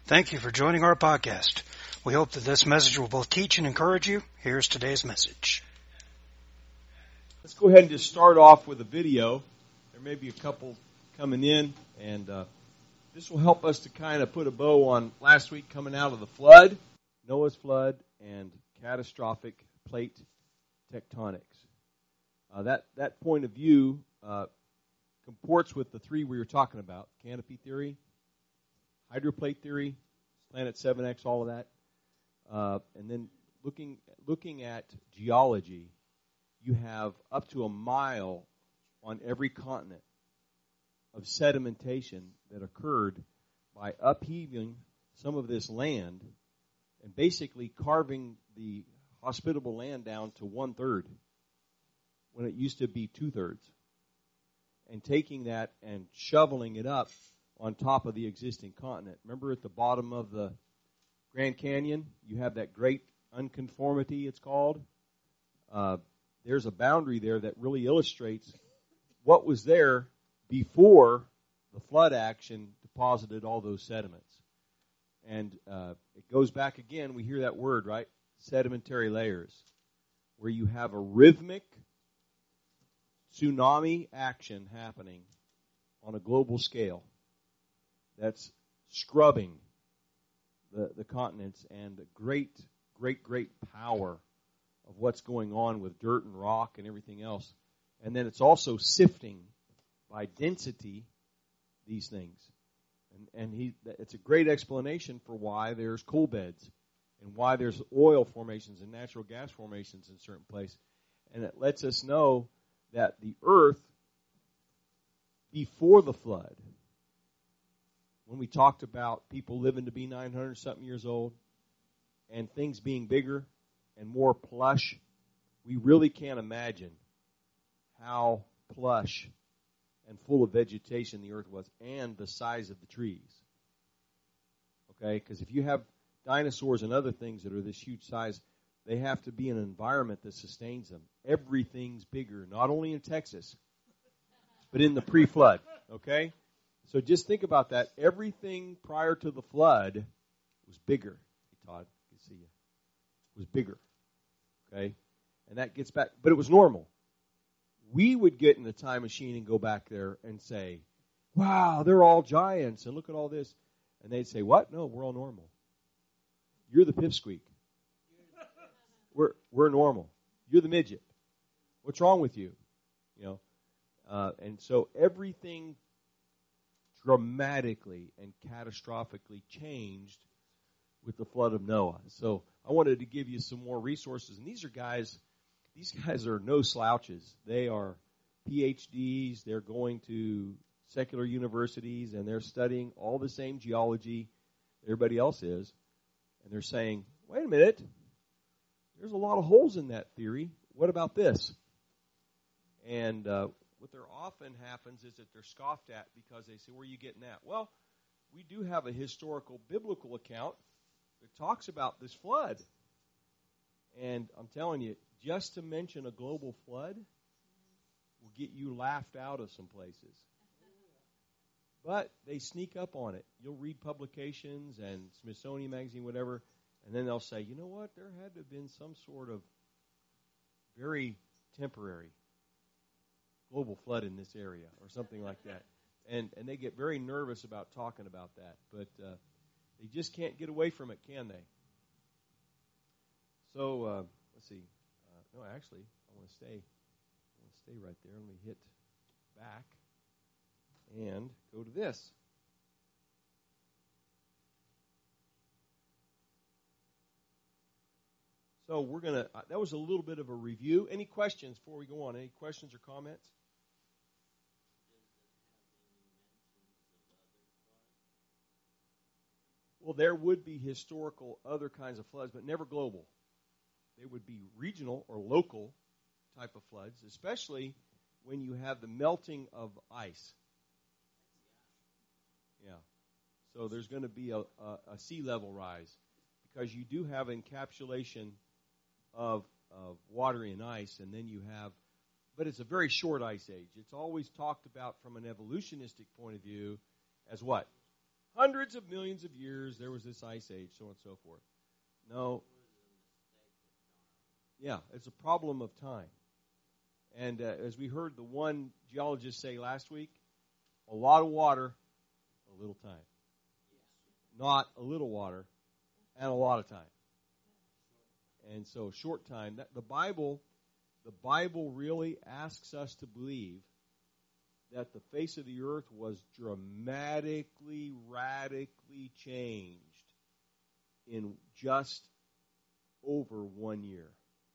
Thank you for joining our podcast. We hope that this message will both teach and encourage you. Here's today's message. Let's go ahead and just start off with a video. There may be a couple coming in, and this will help us to kind of put a bow on last week coming out of the flood, Noah's flood, and catastrophic plate tectonics. That point of view comports with the three we were talking about: canopy theory, hydroplate theory, Planet 7X, all of that. And then looking at geology, you have up to a mile on every continent of sedimentation that occurred by upheaving some of this land and basically carving the hospitable land down to 1/3 when it used to be 2/3, and taking that and shoveling it up on top of the existing continent. Remember at the bottom of the Grand Canyon, you have that great unconformity, it's called. There's a boundary there that really illustrates what was there before the flood action deposited all those sediments. And it goes back again, we hear that word, right? Sedimentary layers, where you have a rhythmic tsunami action happening on a global scale that's scrubbing the continents, and the great power of what's going on with dirt and rock and everything else. And then it's also sifting by density these things. And it's a great explanation for why there's coal beds and why there's oil formations and natural gas formations in certain places. And it lets us know that the earth before the flood, when we talked about people living to be 900-something years old and things being bigger and more plush, we really can't imagine how plush and full of vegetation the earth was, and the size of the trees. Okay? Because if you have dinosaurs and other things that are this huge size, they have to be in an environment that sustains them. Everything's bigger, not only in Texas, but in the pre-flood. Okay? So just think about that. Everything prior to the flood was bigger. Hey, Todd, good to see you. It was bigger. Okay? And that gets back, but it was normal. We would get in the time machine and go back there and say, wow, they're all giants, and look at all this. And they'd say, what? No, we're all normal. You're the pipsqueak. We're normal. You're the midget. What's wrong with you? You know, and so everything dramatically and catastrophically changed with the flood of Noah. So I wanted to give you some more resources. And these guys are no slouches. They are PhDs. They're going to secular universities, and they're studying all the same geology everybody else is. And they're saying, wait a minute, there's a lot of holes in that theory. What about this? And what there often happens is that they're scoffed at because they say, where are you getting that? Well, we do have a historical biblical account that talks about this flood. And I'm telling you, just to mention a global flood will get you laughed out of some places. But they sneak up on it. You'll read publications and Smithsonian Magazine, whatever, and then they'll say, you know what, there had to have been some sort of very temporary global flood in this area or something like that. And they get very nervous about talking about that. But they just can't get away from it, can they? So, let's see. No, actually, I want to stay right there. Let me hit back and go to this. So we're going to, that was a little bit of a review. Any questions before we go on? Any questions or comments? Well, there would be historical other kinds of floods, but never global. They would be regional or local type of floods, especially when you have the melting of ice. Yeah. So there's going to be a sea level rise because you do have encapsulation of water in ice, and then you have, but it's a very short ice age. It's always talked about from an evolutionistic point of view as what? hundreds of millions of years, there was this ice age, so on and so forth. No. Yeah, it's a problem of time. And as we heard the one geologist say last week, a lot of water, a little time. Not a little water and a lot of time. And so short time. The Bible really asks us to believe that the face of the earth was dramatically, radically changed in just over 1 year.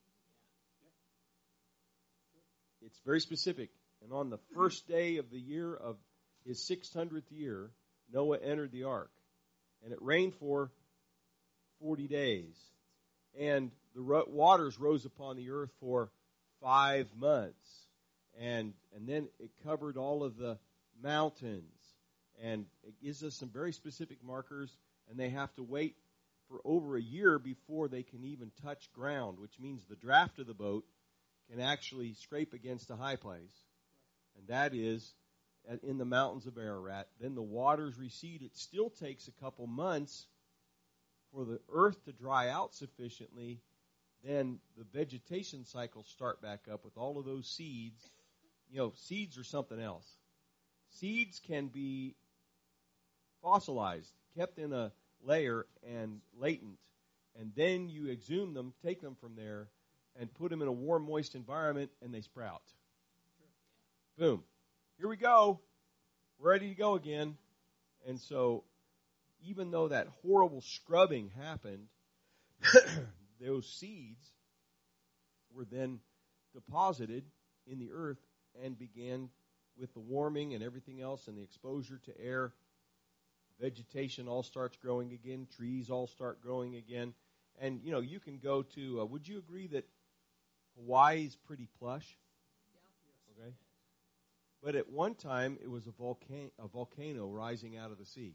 It's very specific. And on the first day of the year of his 600th year, Noah entered the ark. And it rained for 40 days. And the waters rose upon the earth for 5 months. And then it covered all of the mountains. And it gives us some very specific markers. And they have to wait for over a year before they can even touch ground, which means the draft of the boat can actually scrape against a high place. And that is in the mountains of Ararat. Then the waters recede. It still takes a couple months for the earth to dry out sufficiently. Then the vegetation cycles start back up with all of those seeds. You know, seeds are something else. Seeds can be fossilized, kept in a layer and latent. And then you exhume them, take them from there, and put them in a warm, moist environment, and they sprout. Boom. Here we go. We're ready to go again. And so, even though that horrible scrubbing happened, those seeds were then deposited in the earth and began with the warming and everything else and the exposure to air. Vegetation all starts growing again. Trees all start growing again. And, you know, you can go to, would you agree that Hawaii's pretty plush? Yeah. Okay. But at one time, it was a volcano rising out of the sea.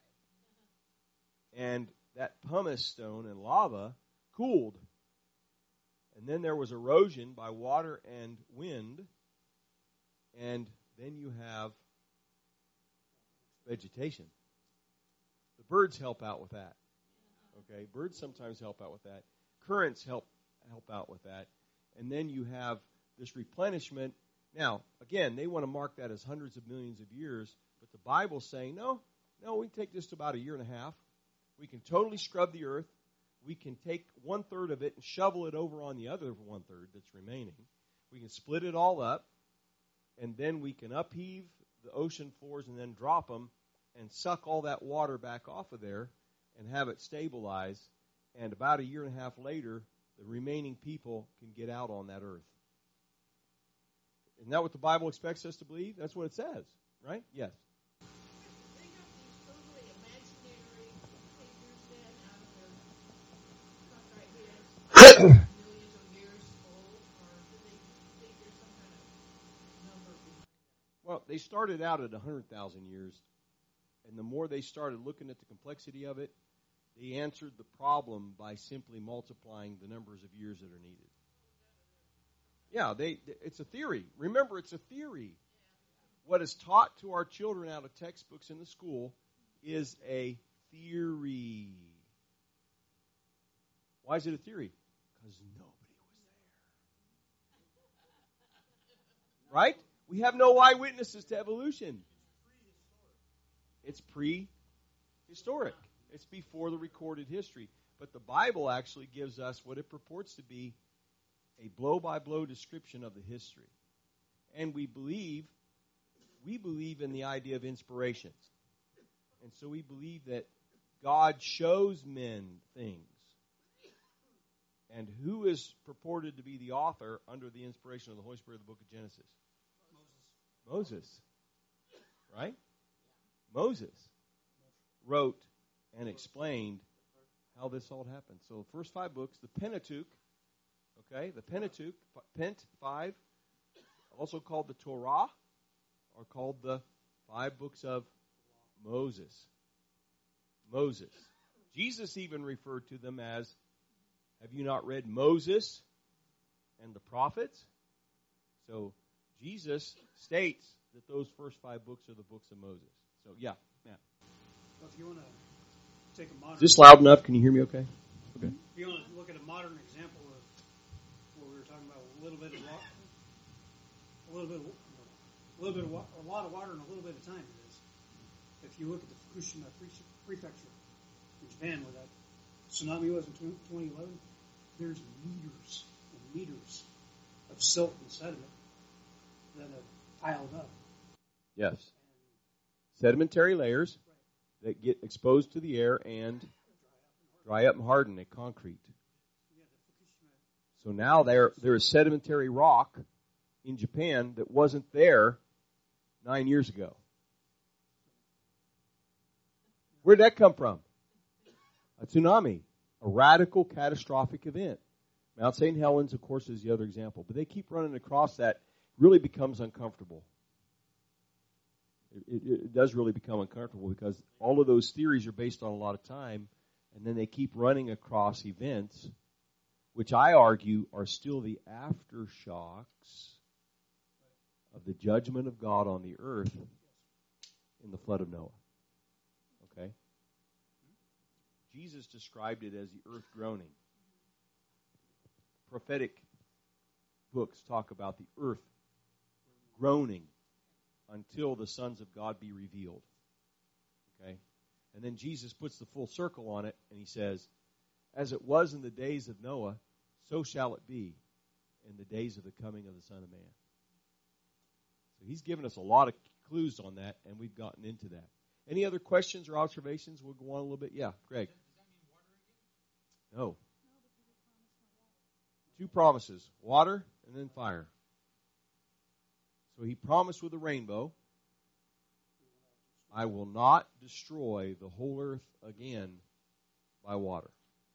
And that pumice stone and lava cooled. And then there was erosion by water and wind. And then you have vegetation. The birds help out with that. Okay, birds sometimes help out with that. Currents help out with that. And then you have this replenishment. Now, again, they want to mark that as hundreds of millions of years, but the Bible's saying, no, we can take this to about a year and a half. We can totally scrub the earth. We can take 1/3 of it and shovel it over on the other 1/3 that's remaining. We can split it all up, and then we can upheave the ocean floors and then drop them and suck all that water back off of there and have it stabilize. And about a year and a half later, the remaining people can get out on that earth. Isn't that what the Bible expects us to believe? That's what it says, right? Yes. They have these totally imaginary figures then out of their cockeyed heads, millions of years old, or do they think there's some kind of number behind that? Well, they started out at 100,000 years, and the more they started looking at the complexity of it, they answered the problem by simply multiplying the numbers of years that are needed. Yeah, it's a theory. Remember, it's a theory. What is taught to our children out of textbooks in the school is a theory. Why is it a theory? Because nobody was there. Right? We have no eyewitnesses to evolution. It's prehistoric. It's before the recorded history. But the Bible actually gives us what it purports to be a blow-by-blow description of the history. And we believe in the idea of inspiration. And so we believe that God shows men things. And who is purported to be the author under the inspiration of the Holy Spirit of the book of Genesis? Moses. Right? Moses wrote and explained how this all happened. So the first 5 books, the Pentateuch, okay, the Pentateuch, Pent 5, also called the Torah, are called the 5 books of Moses. Moses. Jesus even referred to them as, have you not read Moses and the prophets? So Jesus states that those first 5 books are the books of Moses. So yeah, Matt. Well, if you want to take a modern, Is this loud enough? Can you hear me okay? Okay. if you want to look at a modern example of what we were talking about, a lot of water in a little bit of time. It is. If you look at the Fukushima prefecture in Japan, where that tsunami was in 2011, there's meters and meters of silt and sediment that have piled up. Yes. Sedimentary layers that get exposed to the air and dry up and harden at concrete. So now there is sedimentary rock in Japan that wasn't there 9 years ago. Where did that come from? A tsunami, a radical, catastrophic event. Mount St. Helens, of course, is the other example. But they keep running across that. It really becomes uncomfortable. It does really become uncomfortable because all of those theories are based on a lot of time, and then they keep running across events, which I argue are still the aftershocks of the judgment of God on the earth in the flood of Noah. Okay? Jesus described it as the earth groaning. Prophetic books talk about the earth groaning until the sons of God be revealed. Okay? And then Jesus puts the full circle on it, and he says, as it was in the days of Noah, so shall it be in the days of the coming of the Son of Man. So he's given us a lot of clues on that, and we've gotten into that. Any other questions or observations? We'll go on a little bit. Yeah, Greg. No. Two promises, water and then fire. So he promised with a rainbow, I will not destroy the whole earth again by water.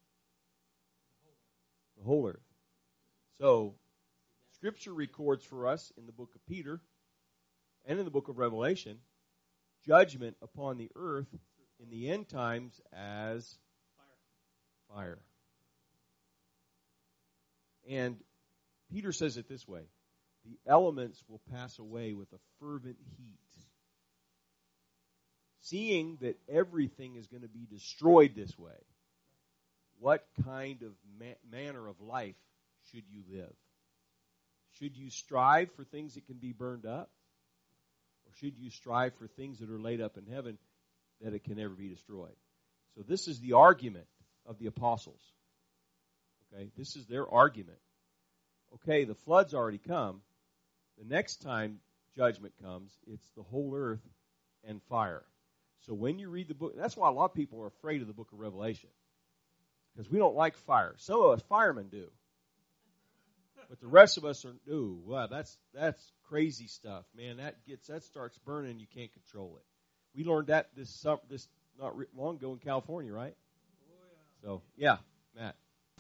The whole earth. So, Scripture records for us in the book of Peter and in the book of Revelation judgment upon the earth in the end times as fire. And Peter says it this way, the elements will pass away with a fervent heat. Seeing that everything is going to be destroyed this way, what kind of manner of life should you live? Should you strive for things that can be burned up? Or should you strive for things that are laid up in heaven that it can never be destroyed? So this is the argument of the apostles. Okay, this is their argument. Okay, the flood's already come. The next time judgment comes, it's the whole earth and fire. So when you read the book, that's why a lot of people are afraid of the book of Revelation. Because we don't like fire. Some of us firemen do. But the rest of us are, ooh, wow, that's crazy stuff. Man, that starts burning, you can't control it. We learned that this not long ago in California, right? Oh, yeah. So, yeah, Matt.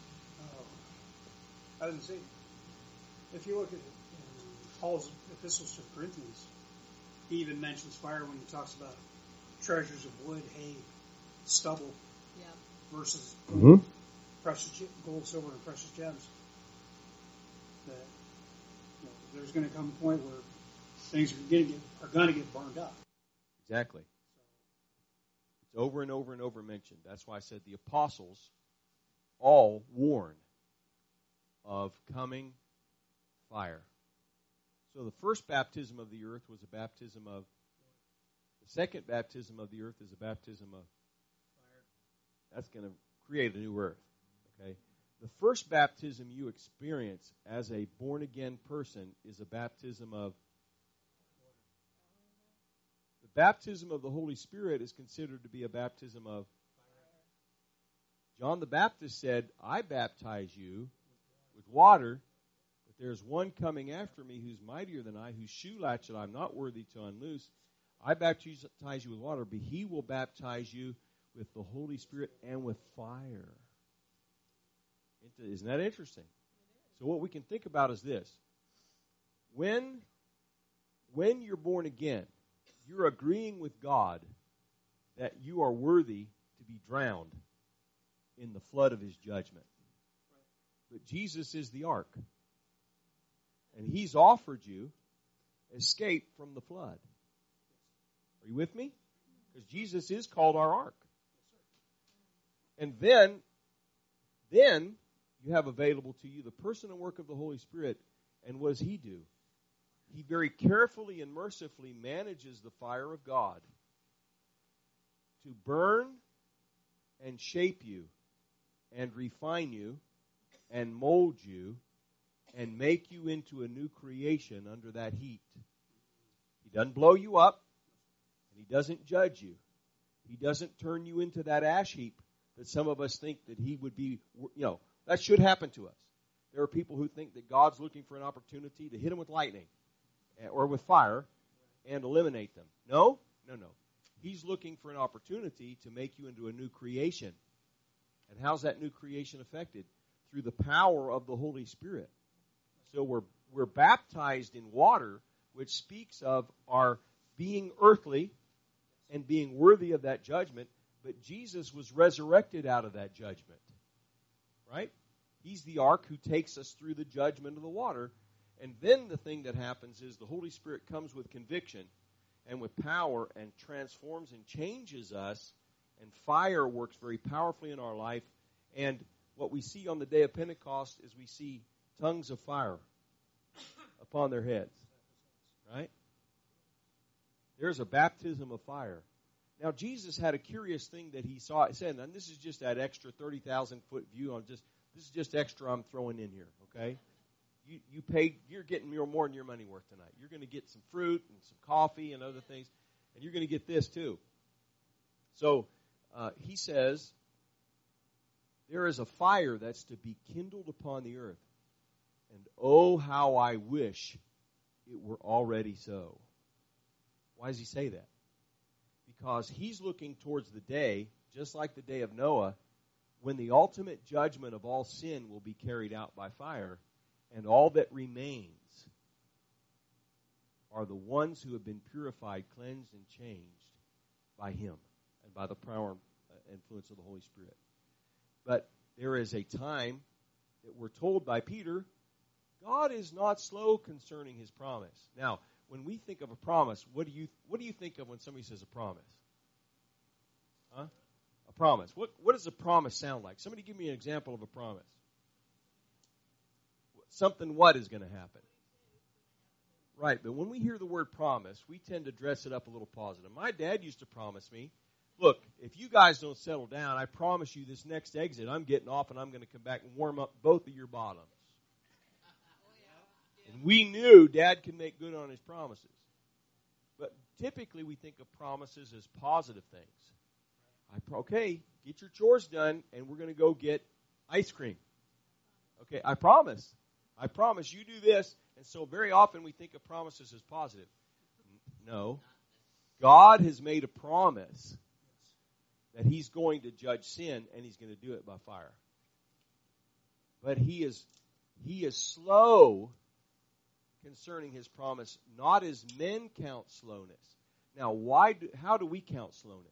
I was going to say, if you look at Paul's epistles to the Corinthians, he even mentions fire when he talks about treasures of wood, hay, stubble, versus precious gold, silver, and precious gems. That there's going to come a point where things are going to get burned up. Exactly. It's over and over and over mentioned. That's why I said the apostles all warn of coming fire. So the first baptism of the earth was a baptism of, the second baptism of the earth is a baptism of fire. That's going to create a new earth. Okay? The first baptism you experience as a born-again person is a baptism of, the baptism of the Holy Spirit is considered to be a baptism of fire. John the Baptist said, I baptize you with water, but there's one coming after me who's mightier than I, whose shoe latchet I'm not worthy to unloose. I baptize you with water, but he will baptize you with the Holy Spirit and with fire. Isn't that interesting? So what we can think about is this. When you're born again, you're agreeing with God that you are worthy to be drowned in the flood of his judgment. But Jesus is the ark. And he's offered you escape from the flood. Are you with me? Because Jesus is called our ark. And then you have available to you the person and work of the Holy Spirit. And what does He do? He very carefully and mercifully manages the fire of God to burn and shape you and refine you and mold you and make you into a new creation under that heat. He doesn't blow you up, and He doesn't judge you. He doesn't turn you into that ash heap that some of us think that He would be, that should happen to us. There are people who think that God's looking for an opportunity to hit them with lightning or with fire and eliminate them. No. He's looking for an opportunity to make you into a new creation. And how's that new creation affected? Through the power of the Holy Spirit. So we're baptized in water, which speaks of our being earthly and being worthy of that judgment, but Jesus was resurrected out of that judgment. Right? He's the ark who takes us through the judgment of the water. And then the thing that happens is the Holy Spirit comes with conviction and with power and transforms and changes us. And fire works very powerfully in our life. And what we see on the day of Pentecost is we see tongues of fire upon their heads. Right? There's a baptism of fire. Now, Jesus had a curious thing that He saw. He said, and this is just that extra 30,000-foot view. This is just extra I'm throwing in here, okay? You paid, you're getting more than your money worth tonight. You're going to get some fruit and some coffee and other things, and you're going to get this too. So He says, there is a fire that's to be kindled upon the earth, and oh, how I wish it were already so. Why does He say that? Because He's looking towards the day, just like the day of Noah, when the ultimate judgment of all sin will be carried out by fire, and all that remains are the ones who have been purified, cleansed, and changed by Him and by the power and influence of the Holy Spirit. But there is a time that we're told by Peter, God is not slow concerning His promise. Now, when we think of a promise, what do you think of when somebody says a promise? Huh? A promise. What does a promise sound like? Somebody give me an example of a promise. Something what is going to happen? Right, but when we hear the word promise, we tend to dress it up a little positive. My dad used to promise me, look, if you guys don't settle down, I promise you this next exit, I'm getting off and I'm going to come back and warm up both of your bottoms. And we knew Dad could make good on his promises. But typically we think of promises as positive things. Okay, get your chores done, and we're going to go get ice cream. Okay, I promise you do this. And so very often we think of promises as positive. No. God has made a promise that He's going to judge sin, and He's going to do it by fire. But He is slow concerning His promise, not as men count slowness. Now, how do we count slowness?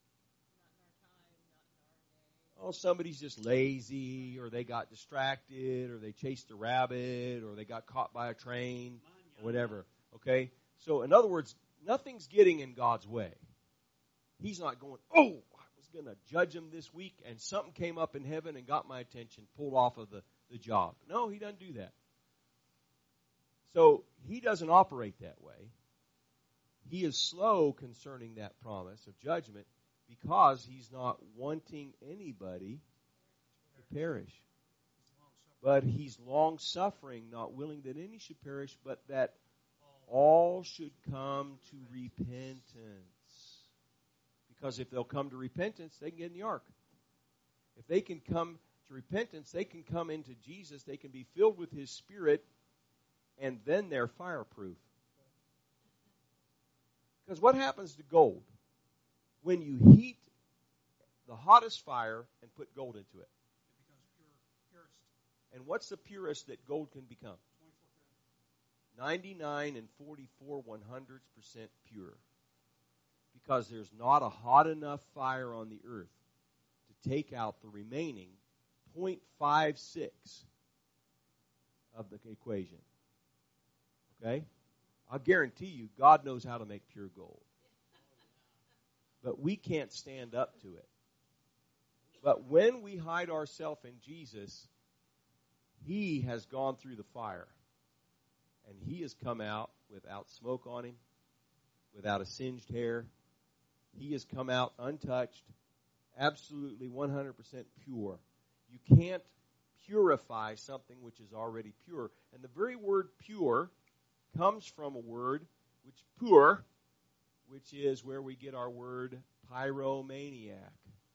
Oh, somebody's just lazy, or they got distracted, or they chased a rabbit, or they got caught by a train, or whatever. Okay? So, in other words, nothing's getting in God's way. He's not going, I was going to judge him this week, and something came up in heaven and got my attention, pulled off of the job. No, He doesn't do that. So, He doesn't operate that way. He is slow concerning that promise of judgment, because He's not wanting anybody to perish. But He's long-suffering, not willing that any should perish, but that all should come to repentance. Because if they'll come to repentance, they can get in the ark. If they can come to repentance, they can come into Jesus, they can be filled with His Spirit, and then they're fireproof. Because what happens to gold? When you heat the hottest fire and put gold into it. It becomes purest. And what's the purest that gold can become? 99 and 44 100% pure. Because there's not a hot enough fire on the earth to take out the remaining 0.56 of the equation. Okay? I'll guarantee you, God knows how to make pure gold. but we can't stand up to it. But when we hide ourselves in Jesus, He has gone through the fire. And He has come out without smoke on Him, without a singed hair. He has come out untouched, absolutely 100% pure. You can't purify something which is already pure. And the very word pure comes from a word which is where we get our word pyromaniac.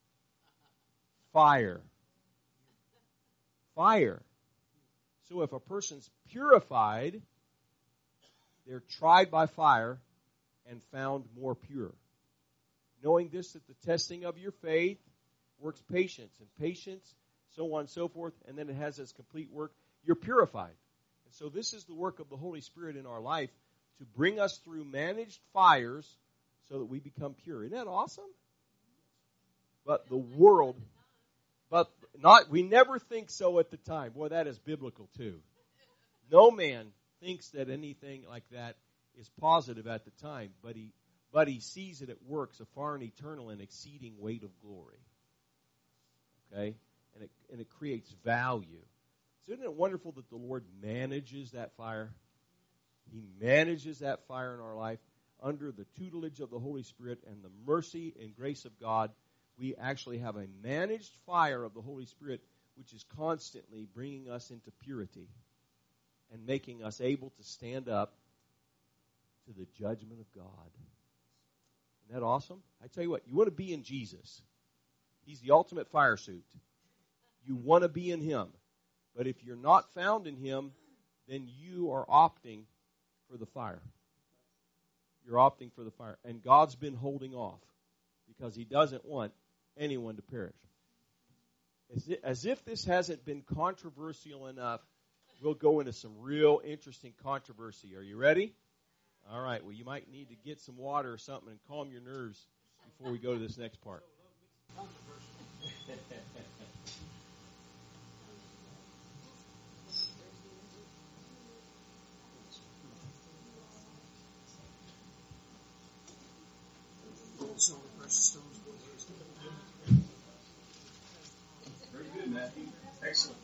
Fire. Fire. So if a person's purified, they're tried by fire and found more pure. Knowing this, that the testing of your faith works patience, and patience, so on and so forth, and then it has its complete work. You're purified. And so this is the work of the Holy Spirit in our life to bring us through managed fires so that we become pure. Isn't that awesome? But the world, we never think so at the time. Boy, that is biblical too. No man thinks that anything like that is positive at the time, but he sees that it works a far and eternal and exceeding weight of glory. Okay? And it creates value. So isn't it wonderful that the Lord manages that fire? He manages that fire in our life under the tutelage of the Holy Spirit and the mercy and grace of God. We actually have a managed fire of the Holy Spirit which is constantly bringing us into purity and making us able to stand up to the judgment of God. Isn't that awesome? I tell you what, you want to be in Jesus. He's the ultimate fire suit. You want to be in Him. But if you're not found in Him, then you are opting for the fire. You're opting for the fire. And God's been holding off because He doesn't want anyone to perish. As if this hasn't been controversial enough, we'll go into some real interesting controversy. Are you ready? All right. Well, you might need to get some water or something and calm your nerves before we go to this next part. Silver, precious stones. Very good, Matthew. Excellent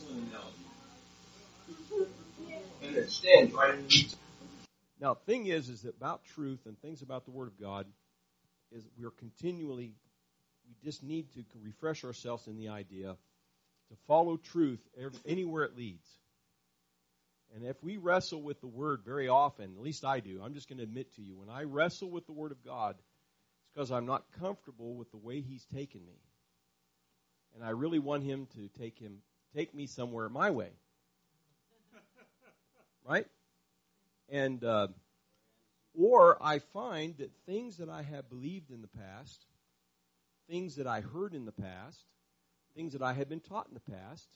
analogy. And it stands right in the Now, the thing is that about truth and things about the Word of God is we just need to refresh ourselves in the idea to follow truth anywhere it leads. And if we wrestle with the Word very often, at least I do, I'm just going to admit to you, when I wrestle with the Word of God, it's because I'm not comfortable with the way He's taken me. And I really want Him to take me somewhere my way. Right? And or I find that things that I have believed in the past, things that I heard in the past, things that I had been taught in the past,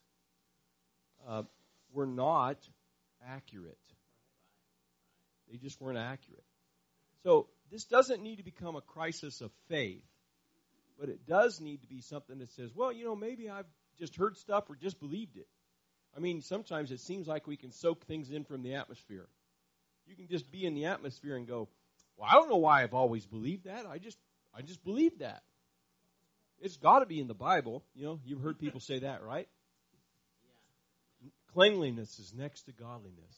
were not accurate. They just weren't accurate. So this doesn't need to become a crisis of faith, but it does need to be something that says, well, maybe I've just heard stuff or just believed it. I mean, sometimes it seems like we can soak things in from the atmosphere. You can just be in the atmosphere and go, well, I don't know why I've always believed that. I just believed that. It's got to be in the Bible. You've heard people say that, right? Yeah. Cleanliness is next to godliness.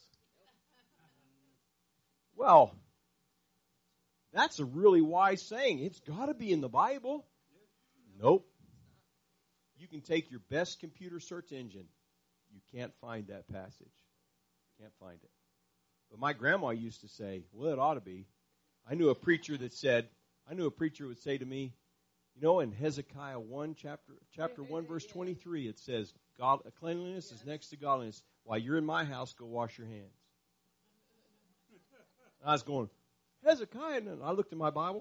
Well, that's a really wise saying. It's got to be in the Bible. Nope. You can take your best computer search engine. You can't find that passage. Can't find it. But my grandma used to say, well, it ought to be. I knew a preacher would say to me, in Hezekiah 1, chapter 1, verse 23, it says, cleanliness is next to godliness. While you're in my house, go wash your hands. And I was going, Hezekiah? And I looked in my Bible.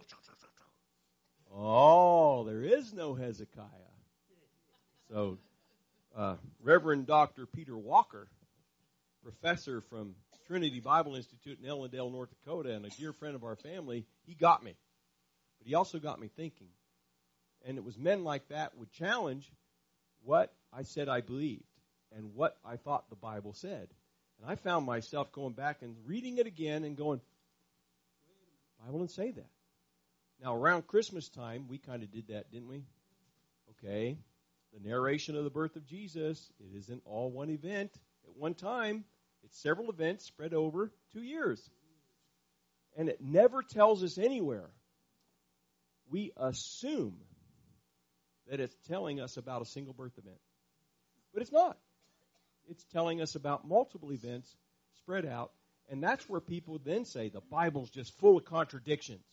Oh, there is no Hezekiah. So, Reverend Dr. Peter Walker, professor from Trinity Bible Institute in Ellendale, North Dakota, and a dear friend of our family, he got me. But he also got me thinking. And it was men like that would challenge what I said I believed and what I thought the Bible said. And I found myself going back and reading it again and going, the Bible didn't say that. Now, around Christmas time, we kind of did that, didn't we? Okay. The narration of the birth of Jesus, it isn't all one event at one time. It's several events spread over 2 years. And it never tells us anywhere. We assume that it's telling us about a single birth event. But it's not. It's telling us about multiple events spread out. And that's where people then say the Bible's just full of contradictions.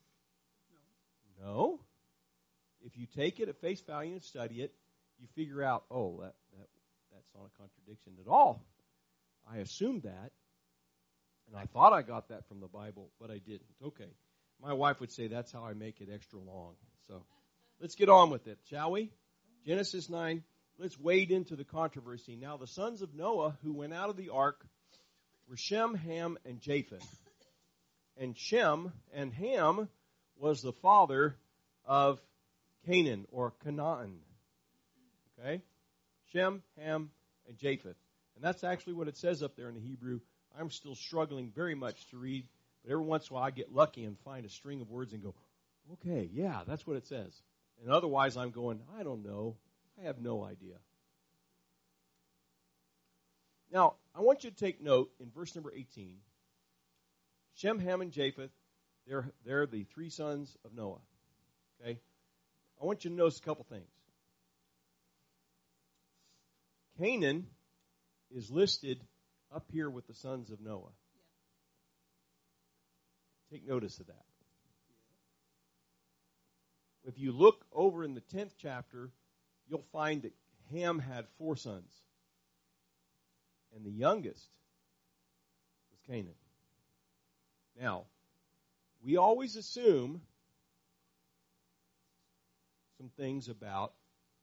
No. If you take it at face value and study it, you figure out, that's not a contradiction at all. I assumed that, and I thought I got that from the Bible, but I didn't. Okay. My wife would say that's how I make it extra long. So let's get on with it, shall we? Genesis 9. Let's wade into the controversy. Now the sons of Noah who went out of the ark were Shem, Ham, and Japheth. And Shem and Ham was the father of Canaan or Canaan. Okay? Shem, Ham, and Japheth. And that's actually what it says up there in the Hebrew. I'm still struggling very much to read, but every once in a while I get lucky and find a string of words and go, okay, yeah, that's what it says. And otherwise I'm going, I don't know. I have no idea. Now, I want you to take note in verse number 18. Shem, Ham, and Japheth, they're the three sons of Noah. Okay? I want you to notice a couple things. Canaan is listed up here with the sons of Noah. Yeah. Take notice of that. Yeah. If you look over in the 10th chapter, you'll find that Ham had 4 sons. And the youngest was Canaan. Now, we always assume some things about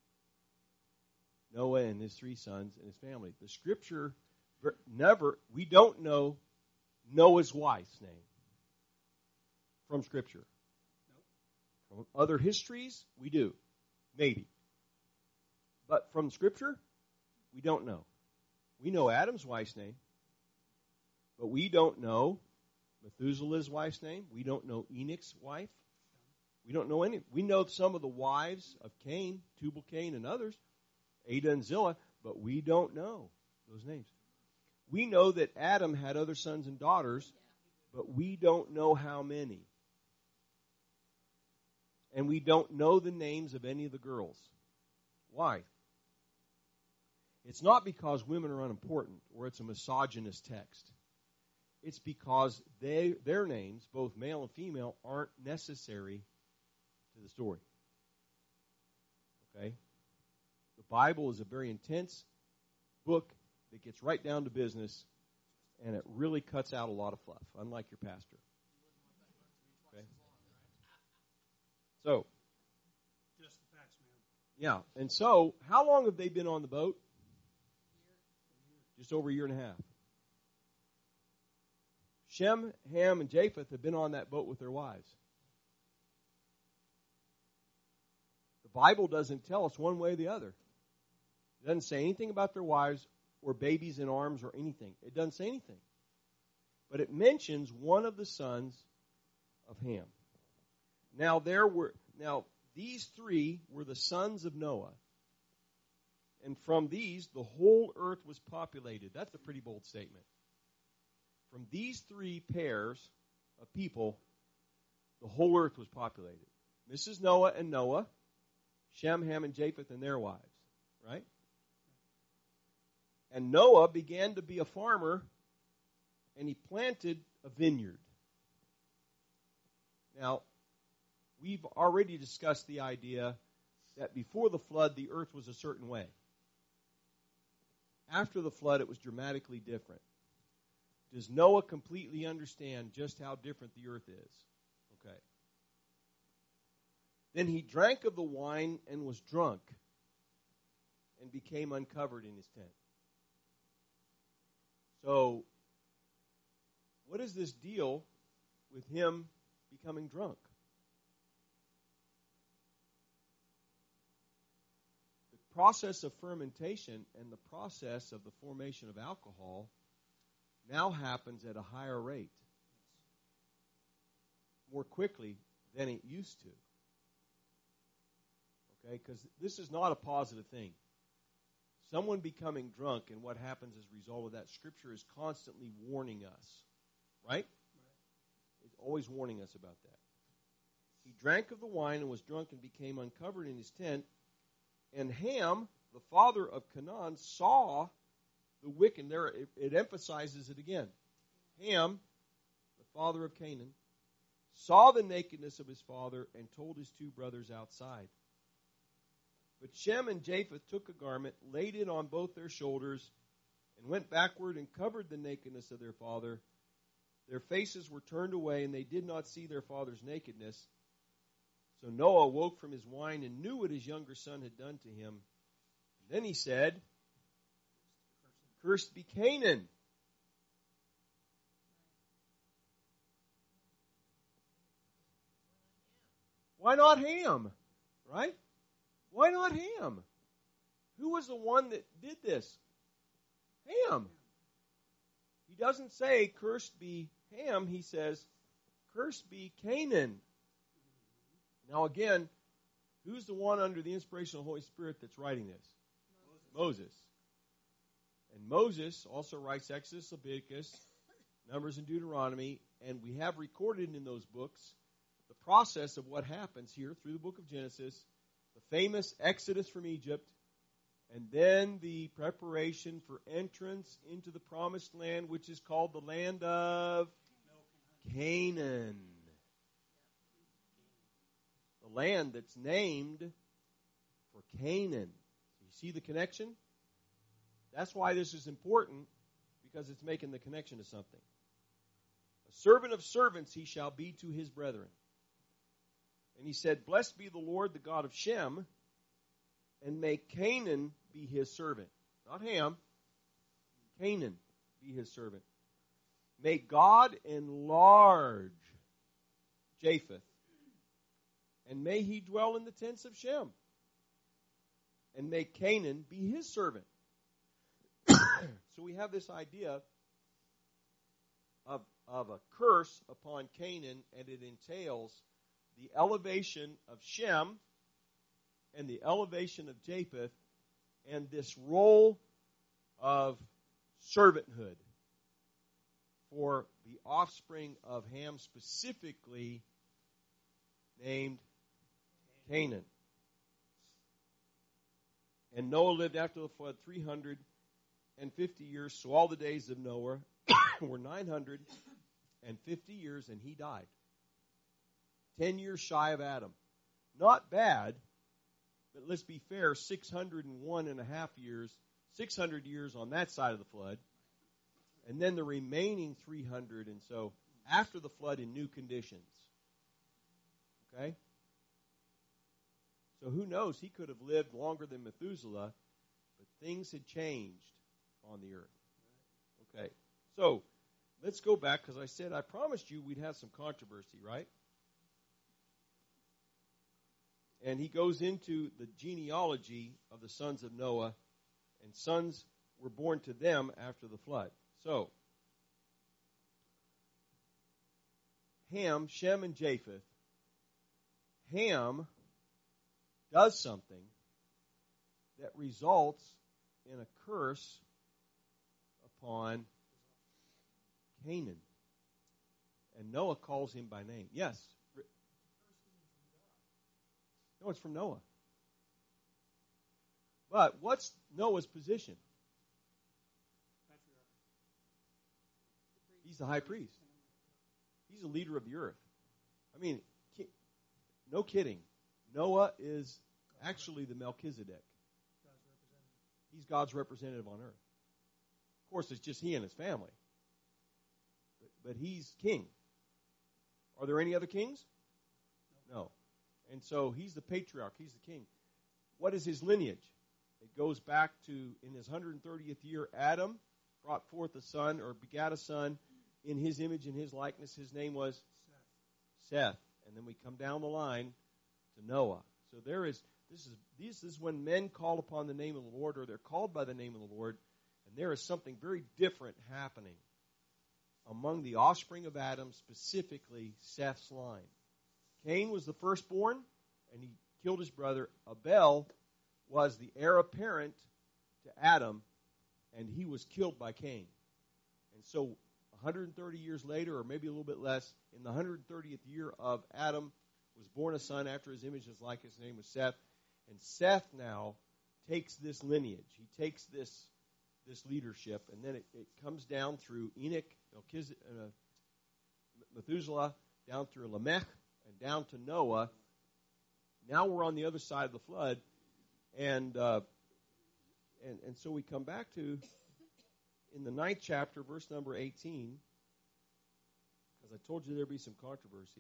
Noah and his 3 sons and his family. The scripture we don't know Noah's wife's name from scripture. Nope. From other histories, we do. Maybe. But from scripture, we don't know. We know Adam's wife's name, but we don't know Methuselah's wife's name. We don't know Enoch's wife. We don't know any. We know some of the wives of Cain, Tubal-Cain and others, Ada and Zillah, but we don't know those names. We know that Adam had other sons and daughters, but we don't know how many. And we don't know the names of any of the girls. Why? It's not because women are unimportant or it's a misogynist text. It's because their names, both male and female, aren't necessary to the story. Okay? The Bible is a very intense book that gets right down to business, and it really cuts out a lot of fluff, unlike your pastor. Okay? So, just the facts, man. Yeah, and so, how long have they been on the boat? Just over a year and a half. Shem, Ham, and Japheth have been on that boat with their wives. The Bible doesn't tell us one way or the other. It doesn't say anything about their wives or babies in arms or anything. It doesn't say anything. But it mentions one of the sons of Ham. Now these 3 were the sons of Noah. And from these, the whole earth was populated. That's a pretty bold statement. From these 3 pairs of people, the whole earth was populated. Mrs. Noah and Noah, Shem, Ham, and Japheth and their wives. Right? And Noah began to be a farmer, and he planted a vineyard. Now, we've already discussed the idea that before the flood, the earth was a certain way. After the flood, it was dramatically different. Does Noah completely understand just how different the earth is? Okay. Then he drank of the wine and was drunk and became uncovered in his tent. So, what is this deal with him becoming drunk? The process of fermentation and the process of the formation of alcohol now happens at a higher rate, more quickly than it used to. Okay, because this is not a positive thing. Someone becoming drunk and what happens as a result of that, Scripture is constantly warning us. Right? It's always warning us about that. He drank of the wine and was drunk and became uncovered in his tent. And Ham, the father of Canaan, saw the wicked. There, it emphasizes it again. Ham, the father of Canaan, saw the nakedness of his father and told his two brothers outside. But Shem and Japheth took a garment, laid it on both their shoulders, and went backward and covered the nakedness of their father. Their faces were turned away, and they did not see their father's nakedness. So Noah woke from his wine and knew what his younger son had done to him. And then he said, "Cursed be Canaan." Why not Ham? Right? Why not Ham? Who was the one that did this? Ham. He doesn't say, "Cursed be Ham." He says, "Cursed be Canaan." Now again, who's the one under the inspiration of the Holy Spirit that's writing this? Moses. And Moses also writes Exodus, Leviticus, Numbers, and Deuteronomy, and we have recorded in those books the process of what happens here through the book of Genesis, the famous Exodus from Egypt, and then the preparation for entrance into the promised land, which is called the land of Canaan. The land that's named for Canaan. You see the connection? That's why this is important, because it's making the connection to something. A servant of servants he shall be to his brethren. And he said, "Blessed be the Lord, the God of Shem, and may Canaan be his servant." Not Ham. Canaan be his servant. May God enlarge Japheth, and may he dwell in the tents of Shem, and may Canaan be his servant. So we have this idea of a curse upon Canaan, and it entails the elevation of Shem and the elevation of Japheth and this role of servanthood for the offspring of Ham, specifically named Canaan. And Noah lived after the flood 350 years, so all the days of Noah were 950 years, and he died. 10 years shy of Adam. Not bad, but let's be fair, 601 and a half years, 600 years on that side of the flood, and then the remaining 300 and so after the flood in new conditions. Okay? So who knows? He could have lived longer than Methuselah, but things had changed on the earth. Okay. So let's go back, because I said I promised you we'd have some controversy, right? And he goes into the genealogy of the sons of Noah, and sons were born to them after the flood. So, Ham, Shem, and Japheth. Ham does something that results in a curse upon Canaan. And Noah calls him by name. Yes? No, it's from Noah. But what's Noah's position? He's the high priest. He's the leader of the earth. I mean, no kidding. Noah is actually the Melchizedek. He's God's representative on earth. Of course, it's just he and his family. But he's king. Are there any other kings? No. And so he's the patriarch. He's the king. What is his lineage? It goes back to, in his 130th year, Adam brought forth a son, or begat a son, in his image and his likeness. His name was Seth. And then we come down the line to Noah. So this is when men call upon the name of the Lord, or they're called by the name of the Lord, and there is something very different happening among the offspring of Adam, specifically Seth's line. Cain was the firstborn, and he killed his brother. Abel was the heir apparent to Adam, and he was killed by Cain. And so 130 years later, or maybe a little bit less, in the 130th year of Adam, was born a son after his image and his likeness. His name was Seth. And Seth now takes this lineage. He takes this leadership, and then it comes down through Enoch, Methuselah, down through Lamech, and down to Noah. Now we're on the other side of the flood, and so we come back to, in the 9th chapter, verse number 18, because I told you there'd be some controversy.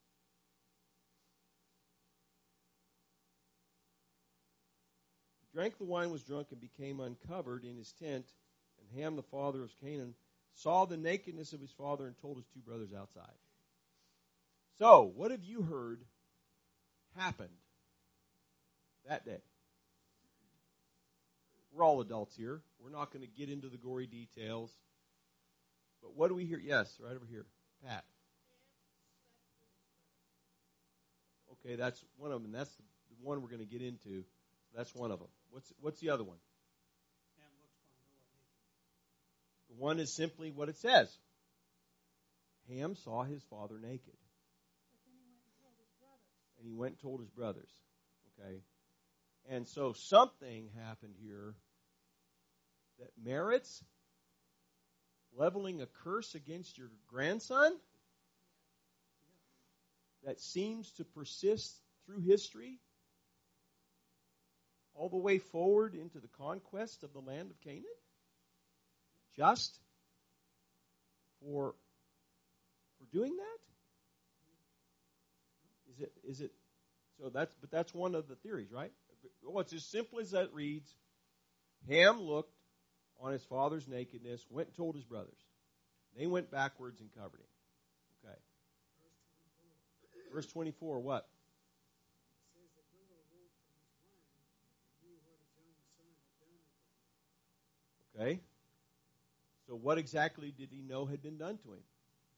He drank the wine, was drunk, and became uncovered in his tent. And Ham, the father of Canaan, saw the nakedness of his father and told his two brothers outside. So, what have you heard happened that day? We're all adults here. We're not going to get into the gory details. But what do we hear? Yes, right over here. Pat. Okay, that's one of them. That's the one we're going to get into. That's one of them. What's the other one? The one is simply what it says. Ham saw his father naked. And he went and told his brothers. Okay? And so something happened here that merits leveling a curse against your grandson that seems to persist through history all the way forward into the conquest of the land of Canaan? Just for doing that? Is it so that's one of the theories, right? Well, it's as simple as that reads. Ham looked on his father's nakedness, went and told his brothers. They went backwards and covered him. Okay. Verse 24, what? Okay. So what exactly did he know had been done to him?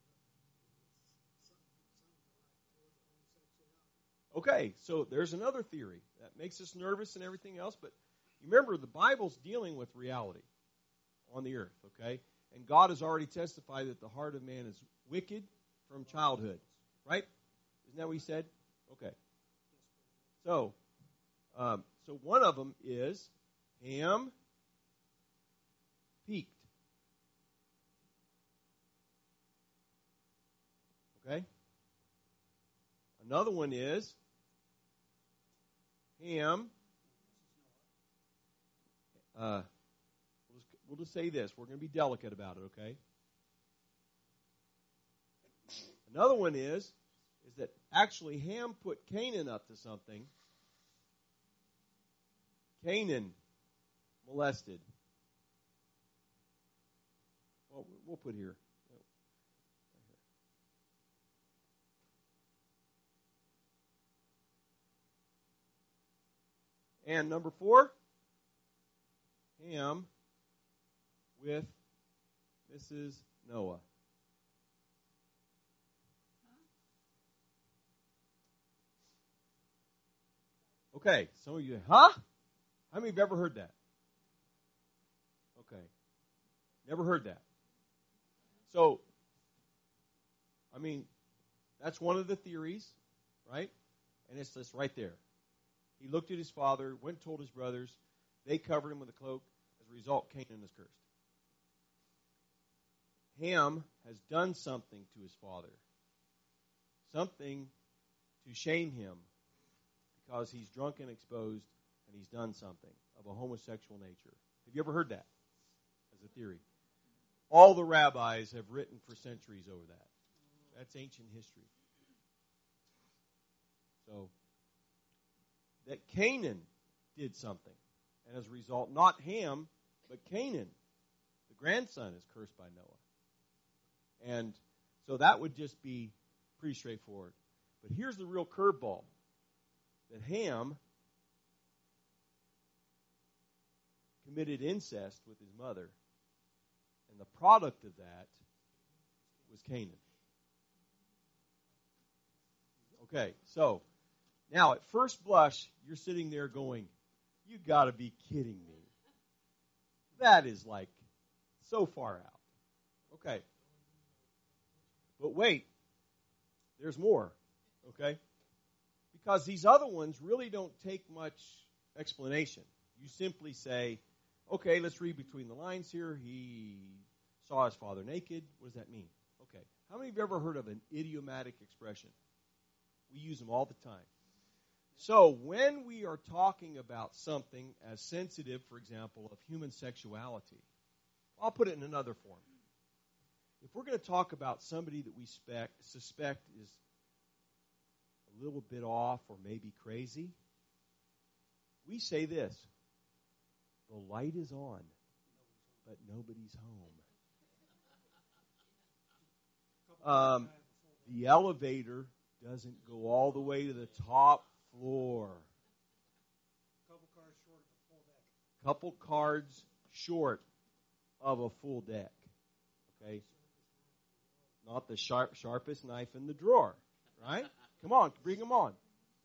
Okay, so there's another theory that makes us nervous and everything else, but you remember the Bible's dealing with reality on the earth, okay? And God has already testified that the heart of man is wicked from childhood, right? Isn't that what he said? Okay. So one of them is Ham peaked. Okay? Another one is Ham. We'll just say this. We're going to be delicate about it, okay? Another one is that actually Ham put Canaan up to something. Canaan molested. Well, we'll put here. And number 4, Ham with Mrs. Noah. Okay, some of you, huh? How many have ever heard that? Okay. Never heard that. So, I mean, that's one of the theories, right? And it's just right there. He looked at his father, went and told his brothers. They covered him with a cloak. As a result, Canaan is cursed. Ham has done something to his father. Something to shame him because he's drunk and exposed and he's done something of a homosexual nature. Have you ever heard that as a theory? All the rabbis have written for centuries over that. That's ancient history. So, that Canaan did something. And as a result, not Ham, but Canaan, the grandson, is cursed by Noah. And so that would just be pretty straightforward. But here's the real curveball. That Ham committed incest with his mother. And the product of that was Canaan. Okay, so now at first blush, you're sitting there going, you got to be kidding me. That is like so far out. Okay. But wait, there's more. Okay? Because these other ones really don't take much explanation. You simply say, okay, let's read between the lines here. He saw his father naked. What does that mean? Okay. How many of you ever heard of an idiomatic expression? We use them all the time. So when we are talking about something as sensitive, for example, of human sexuality, I'll put it in another form. If we're going to talk about somebody that we suspect is a little bit off or maybe crazy, we say this: the light is on, but nobody's home. The elevator doesn't go all the way to the top floor. Couple cards short of a full deck. Okay? Not the sharpest knife in the drawer. Right? Come on, bring him on.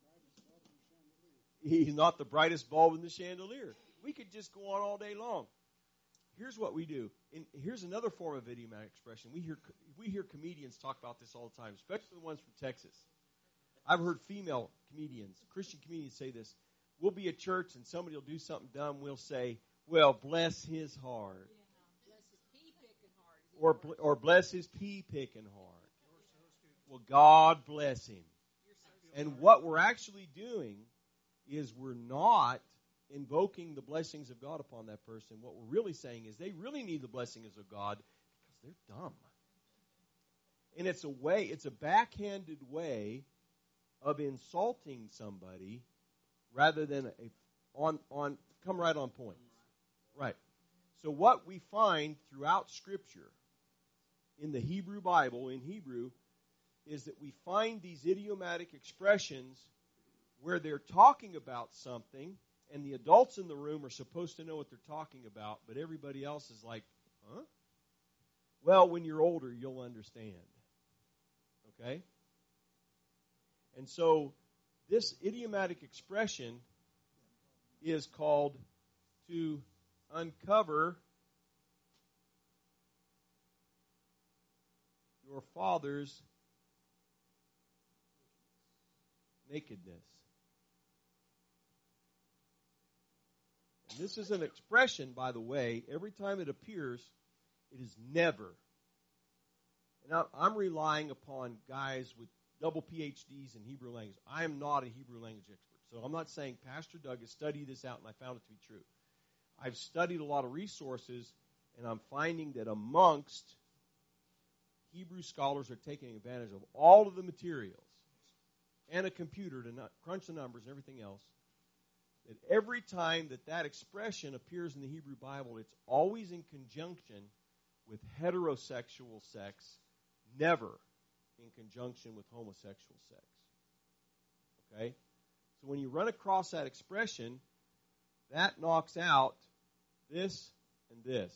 He's not the brightest bulb in the chandelier. We could just go on all day long. Here's what we do. Here's another form of idiomatic expression. We hear comedians talk about this all the time, especially the ones from Texas. I've heard female comedians, Christian comedians say this. We'll be at church and somebody will do something dumb. We'll say, well, bless his heart. Yeah. Bless his pea-picking heart. Or bless his pea-picking heart. Well, God bless him. And what we're actually doing is we're not invoking the blessings of God upon that person. What we're really saying is they really need the blessings of God because they're dumb. And it's a backhanded way of insulting somebody rather than come right on point. Right. So what we find throughout Scripture in the Hebrew Bible, in Hebrew, is that we find these idiomatic expressions where they're talking about something and the adults in the room are supposed to know what they're talking about, but everybody else is like, huh? Well, when you're older, you'll understand. Okay? And so this idiomatic expression is called to uncover your father's nakedness. And this is an expression, by the way, every time it appears, it is never. And I'm relying upon guys with double PhDs in Hebrew language. I am not a Hebrew language expert. So I'm not saying Pastor Doug has studied this out and I found it to be true. I've studied a lot of resources, and I'm finding that amongst Hebrew scholars are taking advantage of all of the materials and a computer to crunch the numbers and everything else, that every time that expression appears in the Hebrew Bible, it's always in conjunction with heterosexual sex, never in conjunction with homosexual sex. Okay? So when you run across that expression, that knocks out this and this.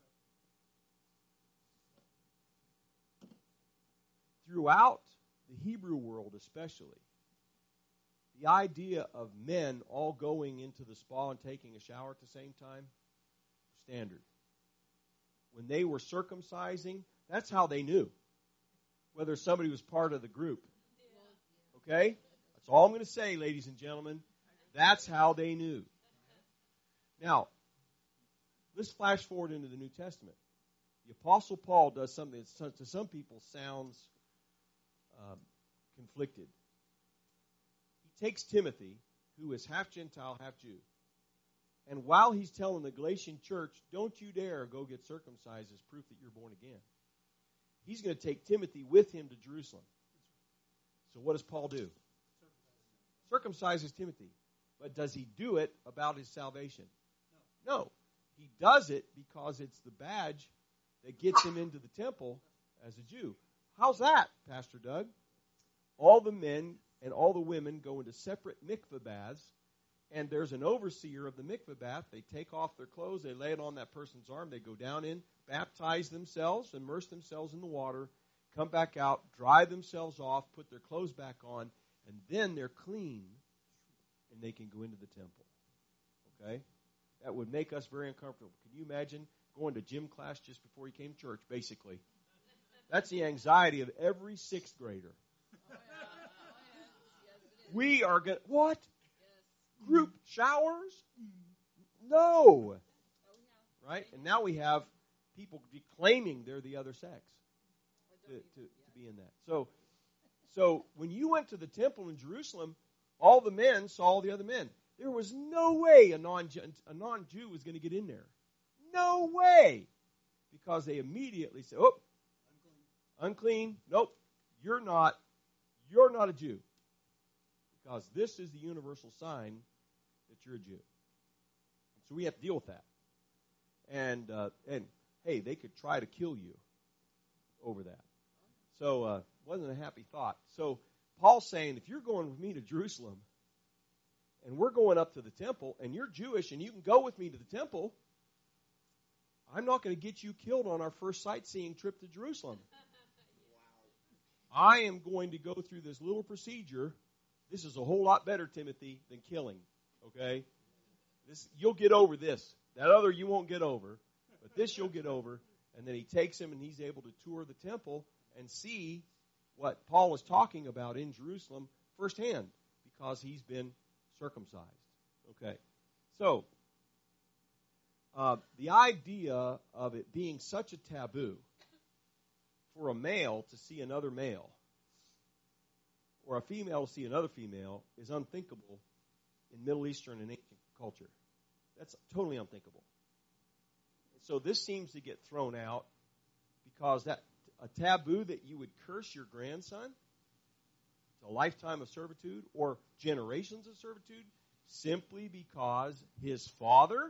Throughout the Hebrew world especially, the idea of men all going into the spa and taking a shower at the same time, standard. When they were circumcising, that's how they knew whether somebody was part of the group. Okay? That's all I'm going to say, ladies and gentlemen. That's how they knew. Now, let's flash forward into the New Testament. The Apostle Paul does something that to some people sounds conflicted. He takes Timothy, who is half Gentile, half Jew, and while he's telling the Galatian church, don't you dare go get circumcised as proof that you're born again, he's going to take Timothy with him to Jerusalem. So what does Paul do? Circumcises Timothy. But does he do it about his salvation? No. He does it because it's the badge that gets him into the temple as a Jew. How's that, Pastor Doug? All the men and all the women go into separate mikveh baths, and there's an overseer of the mikveh bath. They take off their clothes, they lay it on that person's arm, they go down in, baptize themselves, immerse themselves in the water, come back out, dry themselves off, put their clothes back on, And then they're clean, and they can go into the temple. Okay? That would make us very uncomfortable. Can you imagine going to gym class just before you came to church, basically? That's the anxiety of every sixth grader. We are going to, what? Group showers? No. Right? And now we have people claiming they're the other sex to be in that. So when you went to the temple in Jerusalem, all the men saw all the other men. There was no way a non-Jew was going to get in there. No way. Because they immediately said, oh, unclean. Nope, you're not a Jew. Because this is the universal sign that you're a Jew. So we have to deal with that. And hey, they could try to kill you over that. So it wasn't a happy thought. So Paul's saying, if you're going with me to Jerusalem, and we're going up to the temple, and you're Jewish, and you can go with me to the temple, I'm not going to get you killed on our first sightseeing trip to Jerusalem. I am going to go through this little procedure. This is a whole lot better, Timothy, than killing. Okay? You'll get over this. That other you won't get over. But this you'll get over. And then he takes him, and he's able to tour the temple and see what Paul is talking about in Jerusalem firsthand, because he's been circumcised. Okay. So, the idea of it being such a taboo for a male to see another male, or a female to see another female, is unthinkable in Middle Eastern and ancient culture. That's totally unthinkable. So this seems to get thrown out because that a taboo that you would curse your grandson to a lifetime of servitude or generations of servitude simply because his father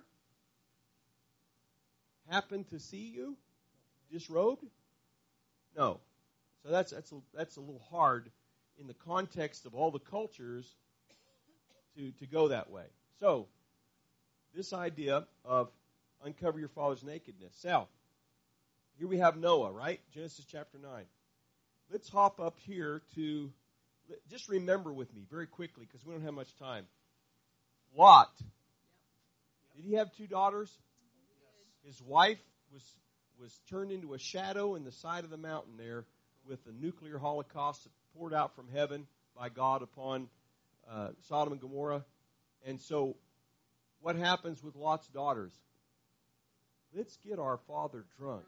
happened to see you disrobed? No. So that's a little hard in the context of all the cultures to go that way. So this idea of uncover your father's nakedness. Now, here we have Noah, right? Genesis chapter 9. Let's hop up here to, just remember with me very quickly because we don't have much time. Lot. Did he have 2 daughters? His wife was turned into a shadow in the side of the mountain there with the nuclear holocaust that poured out from heaven by God upon Sodom and Gomorrah. And so what happens with Lot's daughters? Let's get our father drunk,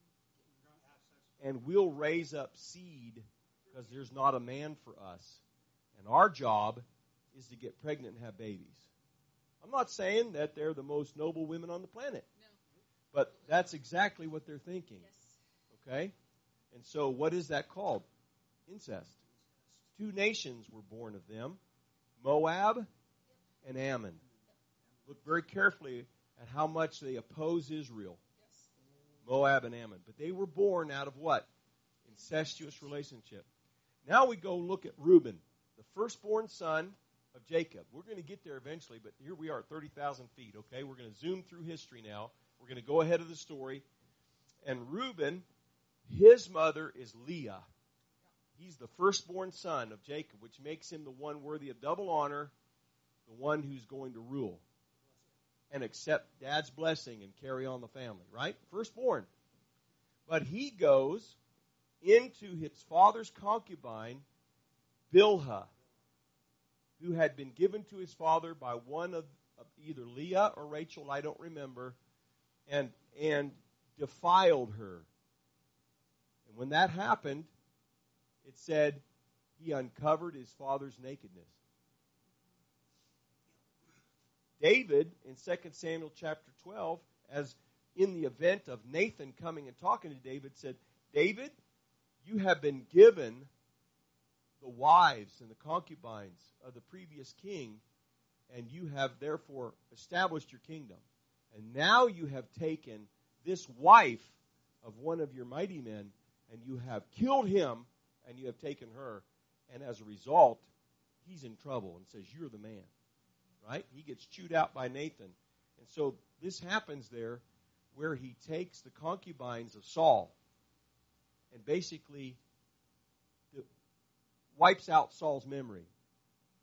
and we'll raise up seed because there's not a man for us. And our job is to get pregnant and have babies. I'm not saying that they're the most noble women on the planet. No. But that's exactly what they're thinking. Yes. Okay? And so what is that called? Incest. 2 nations were born of them, Moab and Ammon. Look very carefully at how much they oppose Israel. Yes. Moab and Ammon. But they were born out of what? Incestuous relationship. Now we go look at Reuben, the firstborn son of Jacob. We're going to get there eventually, but here we are at 30,000 feet, okay? We're going to zoom through history now. We're going to go ahead of the story. And Reuben, his mother is Leah. He's the firstborn son of Jacob, which makes him the one worthy of double honor, the one who's going to rule and accept Dad's blessing and carry on the family, right? Firstborn. But he goes into his father's concubine, Bilhah, who had been given to his father by one of either Leah or Rachel, I don't remember, and defiled her. And when that happened, it said he uncovered his father's nakedness. David, in 2 Samuel chapter 12, as in the event of Nathan coming and talking to David, said, David, you have been given the wives and the concubines of the previous king, and you have therefore established your kingdom. And now you have taken this wife of one of your mighty men, and you have killed him, and you have taken her. And as a result, he's in trouble and says, you're the man. Right? He gets chewed out by Nathan. And so this happens there where he takes the concubines of Saul and basically wipes out Saul's memory.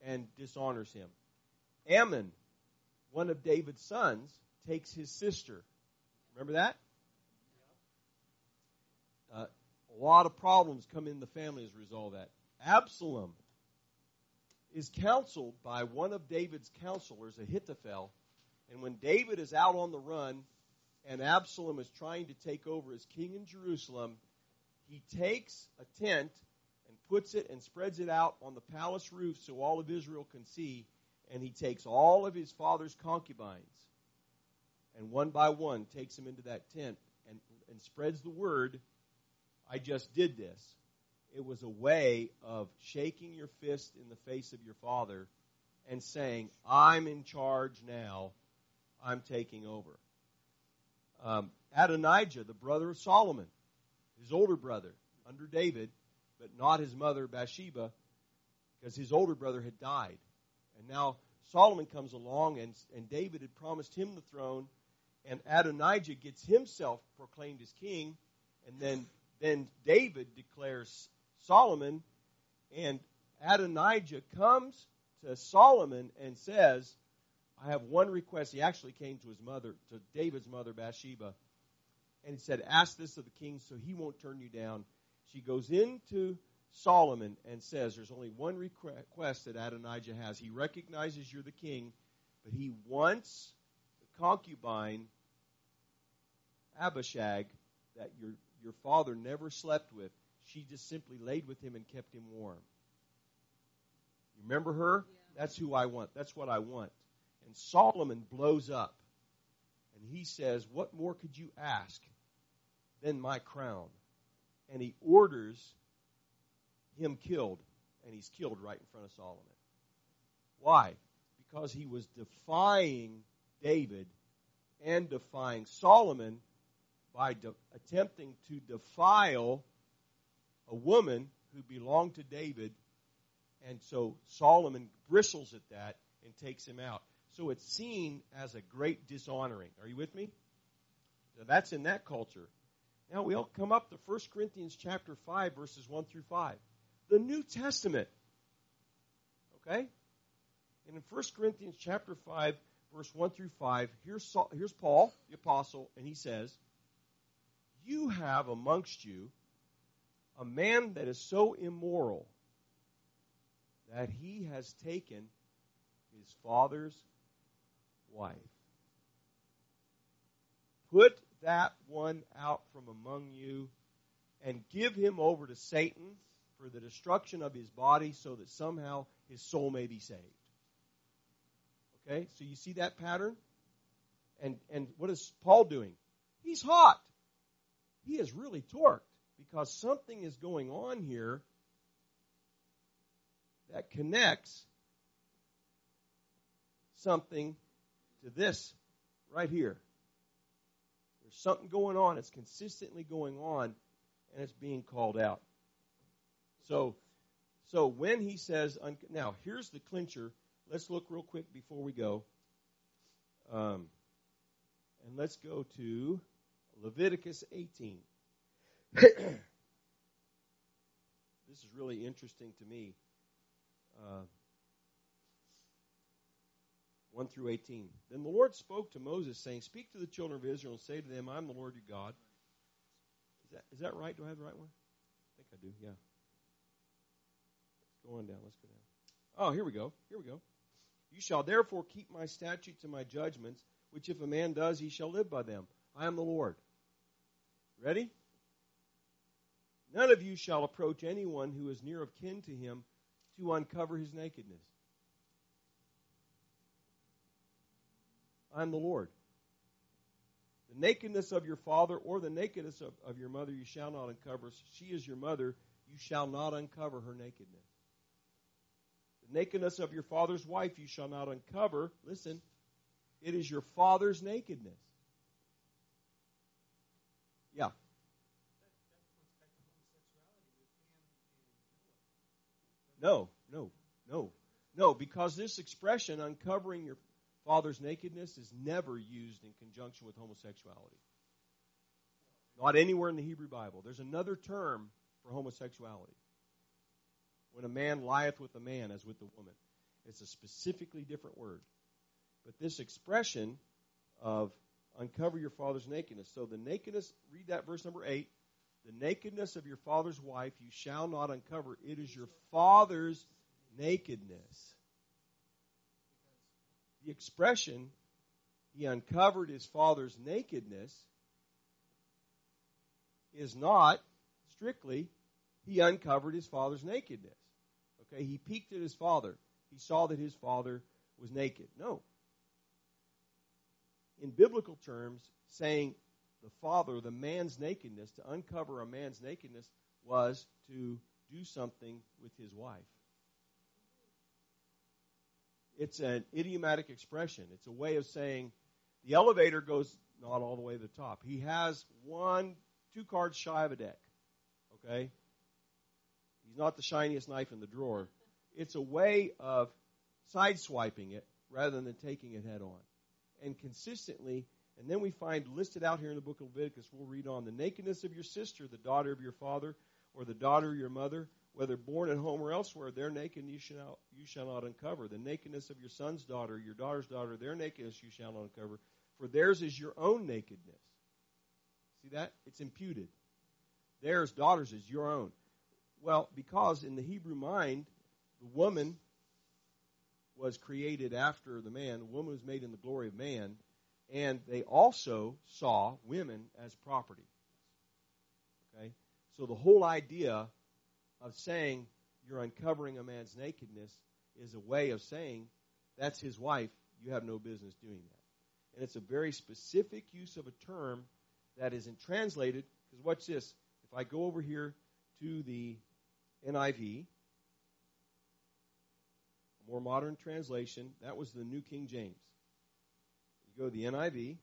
and dishonors him. Ammon, one of David's sons, takes his sister. Remember that? A lot of problems come in the family as a result of that. Absalom is counseled by one of David's counselors, Ahithophel, and when David is out on the run and Absalom is trying to take over as king in Jerusalem, he takes a tent and puts it and spreads it out on the palace roof so all of Israel can see, and he takes all of his father's concubines and one by one takes them into that tent and spreads the word, I just did this. It was a way of shaking your fist in the face of your father and saying, I'm in charge now. I'm taking over. Adonijah, the brother of Solomon, his older brother, under David, but not his mother Bathsheba, because his older brother had died. And now Solomon comes along, and David had promised him the throne, and Adonijah gets himself proclaimed as king, and then David declares Solomon, and Adonijah comes to Solomon and says, I have one request. He actually came to his mother, to David's mother, Bathsheba, and he said, ask this of the king so he won't turn you down. She goes into Solomon and says, there's only one request that Adonijah has. He recognizes you're the king, but he wants the concubine, Abishag, that your father never slept with. She just simply laid with him and kept him warm. You remember her? Yeah. That's who I want. That's what I want. And Solomon blows up. And he says, what more could you ask than my crown? And he orders him killed. And he's killed right in front of Solomon. Why? Because he was defying David and defying Solomon by attempting to defile a woman who belonged to David. And so Solomon bristles at that and takes him out. So it's seen as a great dishonoring. Are you with me? Now that's in that culture. Now we'll come up to 1 Corinthians chapter 5, verses 1 through 5. The New Testament. Okay? And in 1 Corinthians chapter 5, verse 1 through 5, here's Paul, the apostle, and he says, you have amongst you a man that is so immoral that he has taken his father's wife. Put that one out from among you and give him over to Satan for the destruction of his body so that somehow his soul may be saved. Okay, so you see that pattern? And what is Paul doing? He's hot. He is really torqued because something is going on here that connects something to this right here. There's something going on. It's consistently going on, and it's being called out. So when he says, now here's the clincher. Let's look real quick before we go. And let's go to Leviticus 18. This is really interesting to me. 1 through 18. Then the Lord spoke to Moses, saying, speak to the children of Israel and say to them, I am the Lord your God. Is that right? Do I have the right one? I think I do, yeah. Let's go on down. Let's go down. Oh, here we go. You shall therefore keep my statutes and my judgments, which if a man does, he shall live by them. I am the Lord. Ready? None of you shall approach anyone who is near of kin to him to uncover his nakedness. I am the Lord. The nakedness of your father or the nakedness of your mother you shall not uncover. She is your mother. You shall not uncover her nakedness. The nakedness of your father's wife you shall not uncover. Listen, it is your father's nakedness. Yeah. No, because this expression, uncovering your father's nakedness, is never used in conjunction with homosexuality. Not anywhere in the Hebrew Bible. There's another term for homosexuality. When a man lieth with a man as with a woman. It's a specifically different word. But this expression of uncover your father's nakedness. So the nakedness, read that verse number 8. The nakedness of your father's wife you shall not uncover. It is your father's nakedness. The expression, he uncovered his father's nakedness, is not strictly he uncovered his father's nakedness. Okay, he peeked at his father. He saw that his father was naked. No. In biblical terms, saying the father, the man's nakedness, to uncover a man's nakedness was to do something with his wife. It's an idiomatic expression. It's a way of saying the elevator goes not all the way to the top. He has 2 cards shy of a deck. Okay? He's not the shiniest knife in the drawer. It's a way of sideswiping it rather than taking it head on. And consistently, and then we find listed out here in the book of Leviticus, we'll read on, the nakedness of your sister, the daughter of your father, or the daughter of your mother, whether born at home or elsewhere, their nakedness you shall not uncover. The nakedness of your son's daughter, your daughter's daughter, their nakedness you shall not uncover, for theirs is your own nakedness. See that? It's imputed. Theirs, daughters, is your own. Well, because in the Hebrew mind, the woman was created after the man. The woman was made in the glory of man. And they also saw women as property. Okay? So the whole idea of saying you're uncovering a man's nakedness is a way of saying that's his wife. You have no business doing that. And it's a very specific use of a term that isn't translated. Because watch this. If I go over here to the NIV, a more modern translation, that was the New King James. You go to the NIV.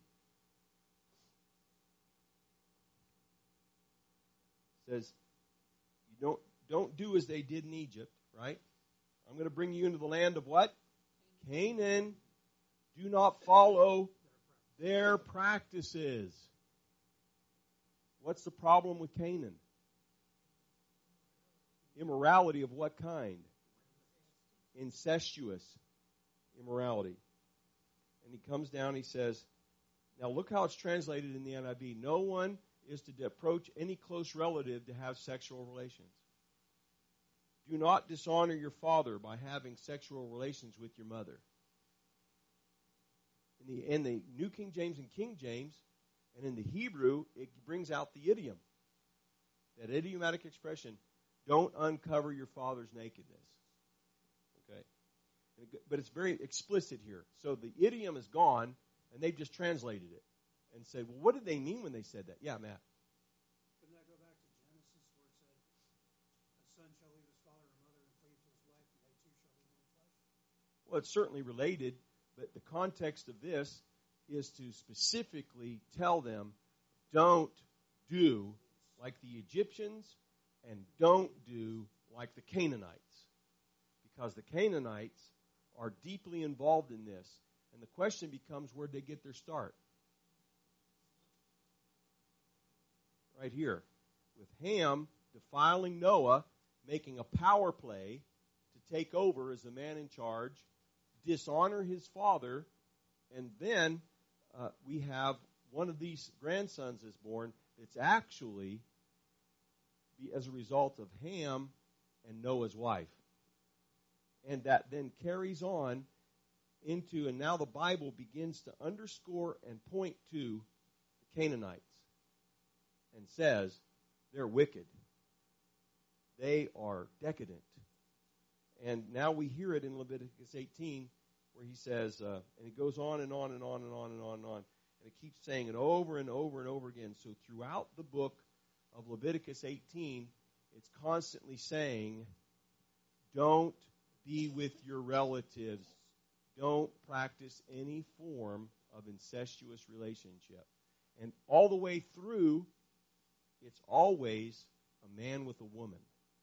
It says, you don't do as they did in Egypt, right? I'm going to bring you into the land of what? Canaan. Do not follow their practices. What's the problem with Canaan? Immorality of what kind? Incestuous immorality. And he comes down, he says, now look how it's translated in the NIV. No one is to approach any close relative to have sexual relations. Do not dishonor your father by having sexual relations with your mother. In the New King James and King James, and in the Hebrew, it brings out the idiom. That idiomatic expression, don't uncover your father's nakedness. Okay? But it's very explicit here. So the idiom is gone, and they've just translated it and said, well, what did they mean when they said that? Yeah, Matt. Couldn't that go back to Genesis where it said, a son shall leave his father and mother and cleave to his wife, and they two shall be one flesh? Well, it's certainly related, but the context of this is to specifically tell them, don't do like the Egyptians and don't do like the Canaanites. Because the Canaanites are deeply involved in this. And the question becomes, where'd they get their start? Right here. With Ham defiling Noah, making a power play to take over as the man in charge, dishonor his father, and then we have one of these grandsons is born that's actually as a result of Ham and Noah's wife. And that then carries on into, and now the Bible begins to underscore and point to the Canaanites and says they're wicked. They are decadent. And now we hear it in Leviticus 18 where he says, and it goes on and on and on and on and on and on. And it keeps saying it over and over and over again. So throughout the book of Leviticus 18, it's constantly saying, don't be with your relatives. Don't practice any form of incestuous relationship. And all the way through, it's always a man with a woman.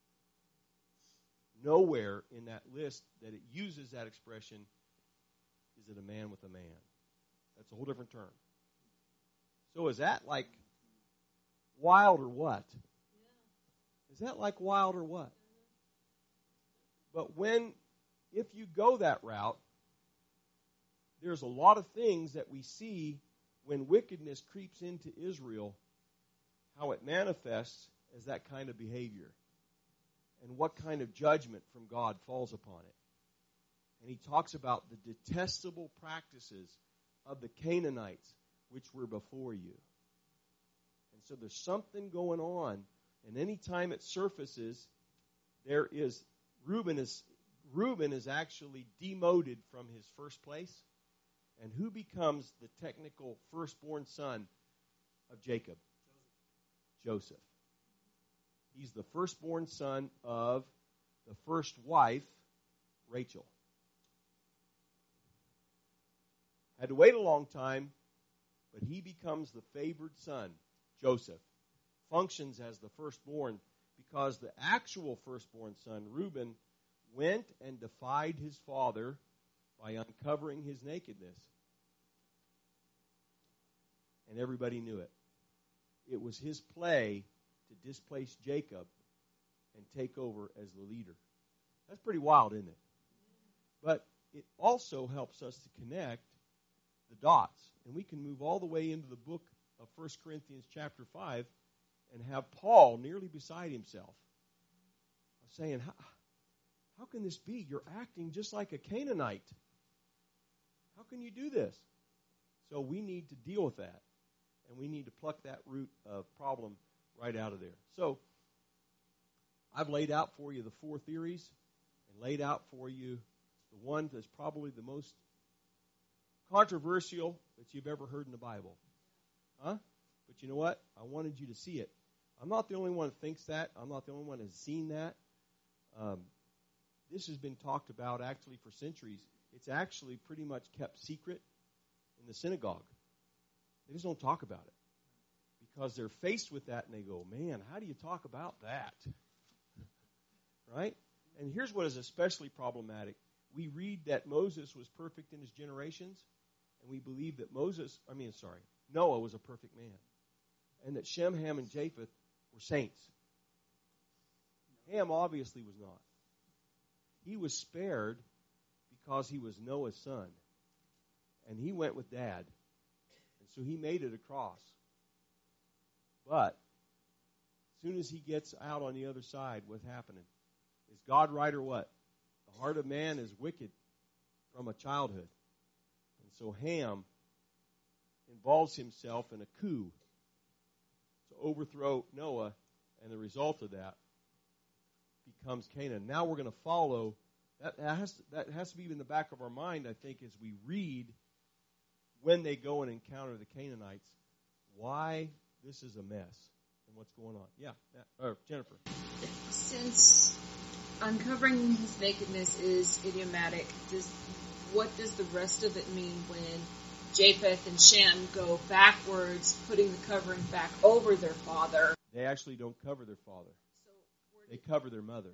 Nowhere in that list that it uses that expression is it a man with a man. That's a whole different term. So is that like wild or what? Is that like wild or what? But when if you go that route, there's a lot of things that we see when wickedness creeps into Israel, how it manifests as that kind of behavior, and what kind of judgment from God falls upon it. And he talks about the detestable practices of the Canaanites which were before you. And so there's something going on, and any time it surfaces, there is Reuben is actually demoted from his first place. And who becomes the technical firstborn son of Jacob? Joseph. He's the firstborn son of the first wife, Rachel. Had to wait a long time, but he becomes the favored son, Joseph. Functions as the firstborn because the actual firstborn son, Reuben, went and defied his father by uncovering his nakedness. And everybody knew it. It was his play to displace Jacob and take over as the leader. That's pretty wild, isn't it? But it also helps us to connect the dots. And we can move all the way into the book of 1 Corinthians chapter 5 and have Paul nearly beside himself saying, how can this be? You're acting just like a Canaanite. How can you do this? So we need to deal with that. And we need to pluck that root of problem right out of there. So I've laid out for you the 4 theories and laid out for you the one that's probably the most controversial that you've ever heard in the Bible. Huh? But you know what? I wanted you to see it. I'm not the only one that thinks that. I'm not the only one that's seen that. This has been talked about actually for centuries. It's actually pretty much kept secret in the synagogue. They just don't talk about it because they're faced with that and they go, man, how do you talk about that? Right? And here's what is especially problematic. We read that Moses was perfect in his generations, and we believe that Noah was a perfect man, and that Shem, Ham, and Japheth were saints. Ham obviously was not. He was spared because he was Noah's son, and he went with Dad. So he made it across. But as soon as he gets out on the other side, what's happening? Is God right or what? The heart of man is wicked from a childhood. And so Ham involves himself in a coup to overthrow Noah, and the result of that becomes Canaan. Now we're going to follow. That has to be in the back of our mind, I think, as we read when they go and encounter the Canaanites, why this is a mess and what's going on. Yeah, Jennifer. Since uncovering his nakedness is idiomatic, what does the rest of it mean when Japheth and Shem go backwards, putting the covering back over their father? They actually don't cover their father. They cover their mother.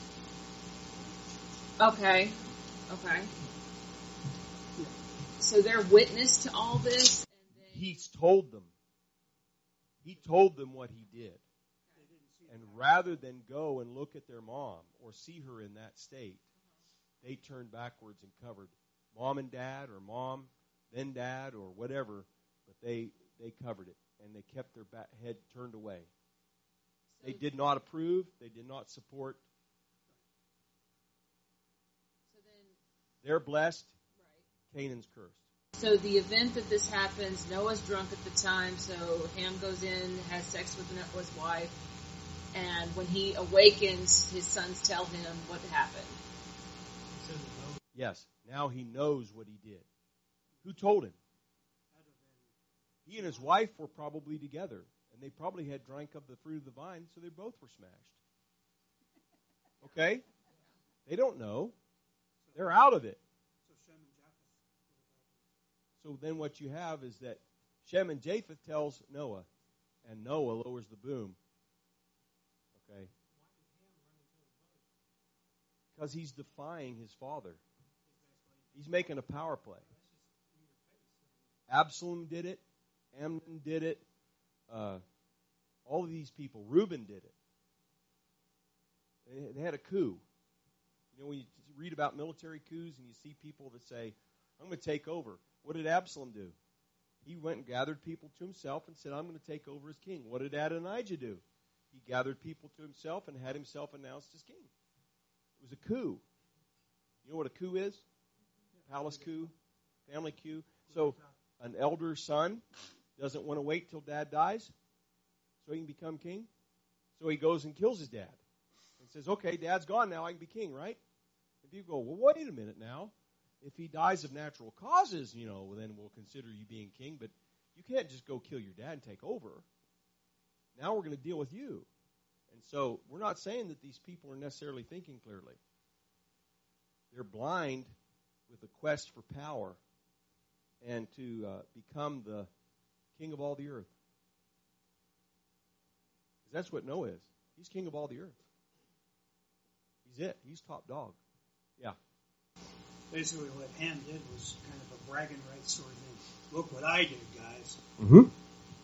Okay. So they're witness to all this? And He's told them. He told them what he did. And rather than go and look at their mom or see her in that state, they turned backwards and covered mom and dad, or mom, then dad, or whatever, but they covered it, and they kept their head turned away. They did not approve. They did not support. So then, they're blessed. Right. Canaan's cursed. So the event that this happens, Noah's drunk at the time, so Ham goes in, has sex with Noah's wife, and when he awakens, his sons tell him what happened. Yes. Now he knows what he did. Who told him? He and his wife were probably together, and they probably had drank of the fruit of the vine, so they both were smashed. Okay? They don't know. They're out of it. So then what you have is that Shem and Japheth tells Noah, and Noah lowers the boom. Okay? Because he's defying his father. He's making a power play. Absalom did it. Amnon did it. All of these people. Reuben did it. They had a coup. You know, when you read about military coups and you see people that say, I'm going to take over. What did Absalom do? He went and gathered people to himself and said, I'm going to take over as king. What did Adonijah do? He gathered people to himself and had himself announced as king. It was a coup. You know what a coup is? Palace coup, family coup. So an elder son doesn't want to wait till dad dies so he can become king. So he goes and kills his dad and says, okay, dad's gone now, I can be king, right? And people go, well, wait a minute now. If he dies of natural causes, then we'll consider you being king, but you can't just go kill your dad and take over. Now we're going to deal with you. And so we're not saying that these people are necessarily thinking clearly. They're blind with a quest for power and to become the king of all the earth. Because that's what Noah is. He's king of all the earth. He's it. He's top dog. Yeah. Basically what Ham did was kind of a bragging rights sort of thing. Look what I did, guys. Mm-hmm. Like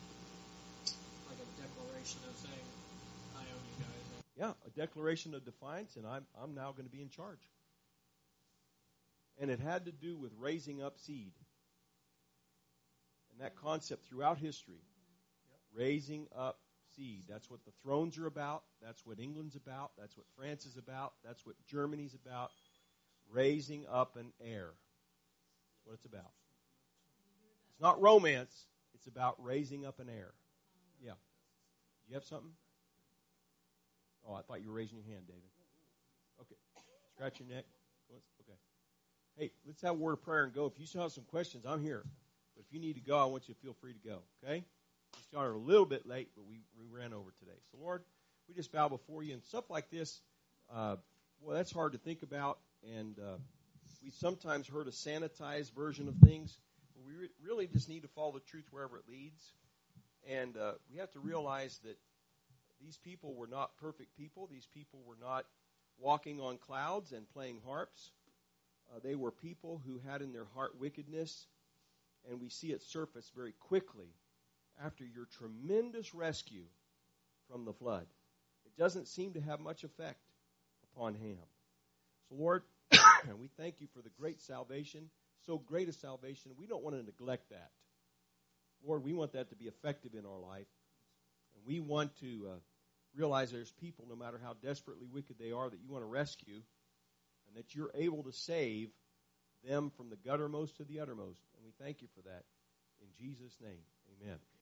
a declaration of saying, I own you guys. Yeah, a declaration of defiance, and I'm now going to be in charge. And it had to do with raising up seed. And that concept throughout history, raising up seed. That's what the thrones are about. That's what England's about. That's what France is about. That's what Germany's about. Raising up an heir. That's what it's about. It's not romance. It's about raising up an heir. Yeah. Do you have something? Oh, I thought you were raising your hand, David. Okay. Scratch your neck. Okay. Hey, let's have a word of prayer and go. If you still have some questions, I'm here. But if you need to go, I want you to feel free to go. Okay? We started a little bit late, but we ran over today. So, Lord, we just bow before you. And stuff like this, that's hard to think about. And we sometimes heard a sanitized version of things. But we really just need to follow the truth wherever it leads. And we have to realize that these people were not perfect people. These people were not walking on clouds and playing harps. They were people who had in their heart wickedness. And we see it surface very quickly after your tremendous rescue from the flood. It doesn't seem to have much effect upon Ham. So, Lord, we thank you for the great salvation, so great a salvation. We don't want to neglect that. Lord, we want that to be effective in our life. And we want to realize there's people, no matter how desperately wicked they are, that you want to rescue, and that you're able to save them from the guttermost to the uttermost. And we thank you for that. In Jesus' name, amen.